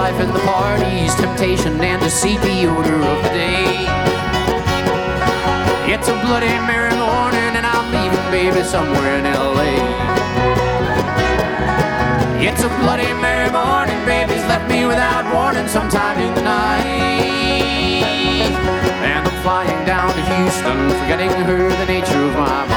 life and the parties, temptation and deceit, the order of the day. It's a Bloody Mary morning and I'm leaving, baby, somewhere in L.A. It's a Bloody Mary morning, baby's left me without warning sometime in the night. And I'm flying down to Houston, forgetting her, the nature of my mind.